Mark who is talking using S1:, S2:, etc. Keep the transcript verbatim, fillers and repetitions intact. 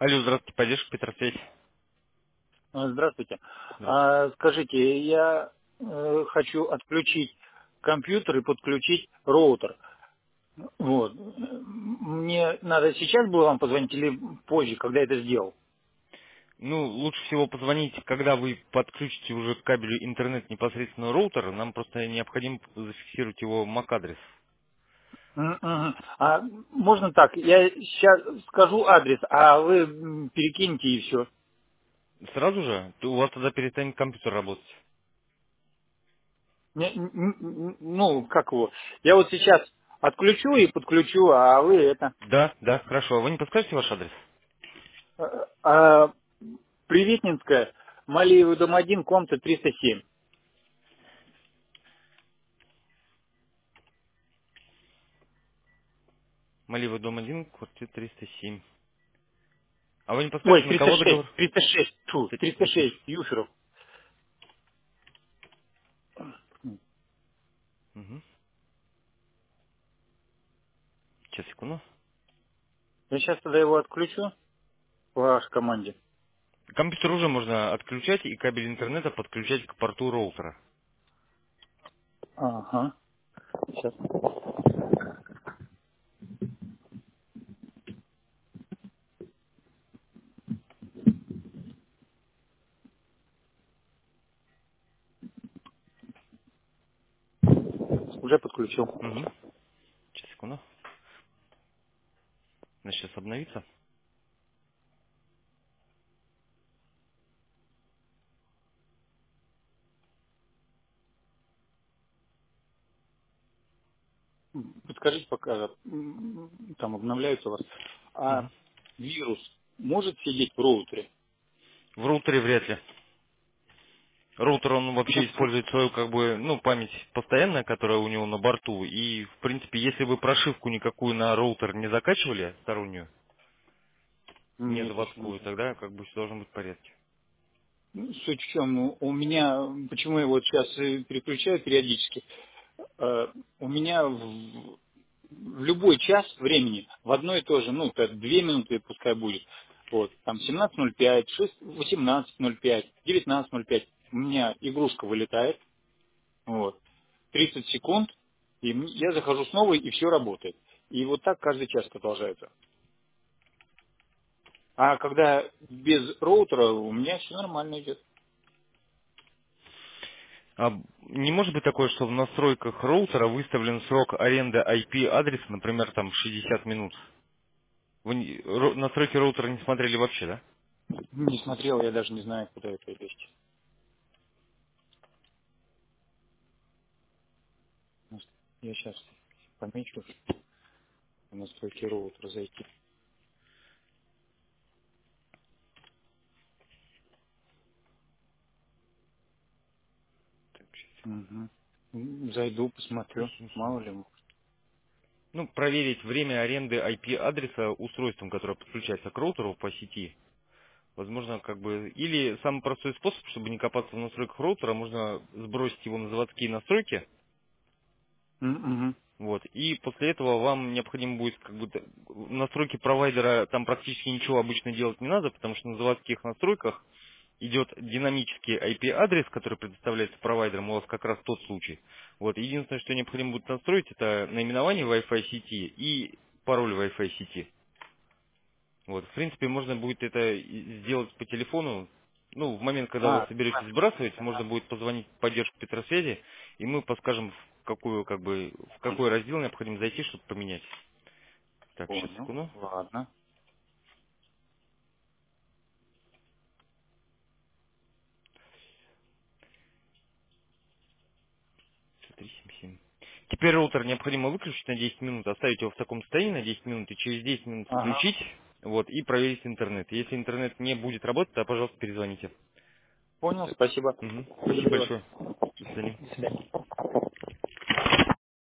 S1: Алло, здравствуйте, поддержка Петросвязь.
S2: А, Здравствуйте.
S1: Здравствуйте.
S2: А, скажите, я э, хочу отключить компьютер и подключить роутер. Вот. Мне надо сейчас было вам позвонить или позже, когда я это сделал?
S1: Ну, лучше всего позвонить, когда вы подключите уже к кабелю интернет непосредственно роутер. Нам просто необходимо зафиксировать его эм эй си-адрес.
S2: М, мгм. А можно так, я сейчас скажу адрес, а вы м, перекиньте и все.
S1: Сразу же? То у вас тогда перестанет компьютер работать.
S2: Ну, как его? Я вот сейчас отключу и подключу, а вы это...
S1: Да, да, хорошо. А вы не подскажете ваш адрес?
S2: э, а, Приветнинская, Малиевый дом один, комната триста семь.
S1: Малиева, дом один, квартира триста семь. А вы не
S2: Ой,
S1: подскажете, на
S2: триста
S1: кого
S2: шесть,
S1: договор?
S2: триста шесть, тьфу,
S1: Т-
S2: триста
S1: триста
S2: шесть,
S1: шесть.
S2: Юферов.
S1: Угу. Сейчас, секунду.
S2: Я сейчас тогда его отключу по вашей команде.
S1: Компьютер уже можно отключать и кабель интернета подключать к порту роутера.
S2: Ага, сейчас. Уже подключил.
S1: Угу. Сейчас, секунду. Значит, сейчас обновится.
S2: М, Подскажите, пока м, там обновляется у вас. А
S1: Мгм.
S2: вирус может сидеть в роутере?
S1: В роутере вряд ли. Роутер, он вообще
S2: Нет.
S1: использует свою, как бы, ну, память постоянная, которая у него на борту. И, в принципе, если вы прошивку никакую на роутер не закачивали, стороннюю, не
S2: Нет, еще
S1: заводскую,
S2: нет.
S1: тогда, как бы, все должно быть в порядке.
S2: Ну, суть в чем, ну, у меня, почему я вот сейчас и переключаю периодически, э, у меня в, в любой час времени в одно и то же, ну, это две минуты пускай будет, вот, там семнадцать ноль пять, шесть восемнадцать ноль пять, девятнадцать ноль пять, у меня игрушка вылетает, вот, тридцать секунд, и м- я захожу снова, и все работает. И вот так каждый час продолжается. А когда без роутера, у меня все нормально идет.
S1: А не может быть такое, что в настройках роутера выставлен срок аренды ай пи-адреса, например, там шестьдесят минут? Вы не- ро- настройки роутера не смотрели вообще, да?
S2: Не смотрел, я даже не знаю, куда это есть. Может, я сейчас помечу, в настройки роутера зайти.
S1: Так, сейчас,
S2: Мгм. М, Зайду, посмотрю.
S1: семь семь.
S2: Мало ли.
S1: Ну, проверить время аренды ай пи-адреса устройством, которое подключается к роутеру по сети. Возможно, как бы... Или самый простой способ, чтобы не копаться в настройках роутера, можно сбросить его на заводские настройки.
S2: М, мгм.
S1: Вот. И после этого вам необходимо будет как бы т- настройки провайдера, там практически ничего обычно делать не надо, потому что на заводских настройках идет динамический ай пи-адрес, который предоставляется провайдером, у вас как раз тот случай. Вот. Единственное, что необходимо будет настроить, это наименование Wi-Fi сети и пароль Wi-Fi сети. Вот, в принципе, можно будет это и сделать по телефону. Ну, в момент, когда вы
S2: А,
S1: соберетесь сбрасывать, можно будет позвонить в поддержку Петросвязи, и мы подскажем, в какую, как бы, в какой раздел необходимо зайти, чтобы поменять. Так, сейчас,
S2: понял.
S1: секунду.
S2: Ладно.
S1: три семь семь. Теперь роутер необходимо выключить на десять минут, оставить его в таком состоянии на десять минут, и через десять минут
S2: Ага.
S1: включить, вот, и проверить интернет. Если интернет не будет работать, то, пожалуйста, перезвоните.
S2: Понял, спасибо.
S1: Мгм. Спасибо
S2: Счастливо.
S1: большое. До свидания.
S2: До свидания.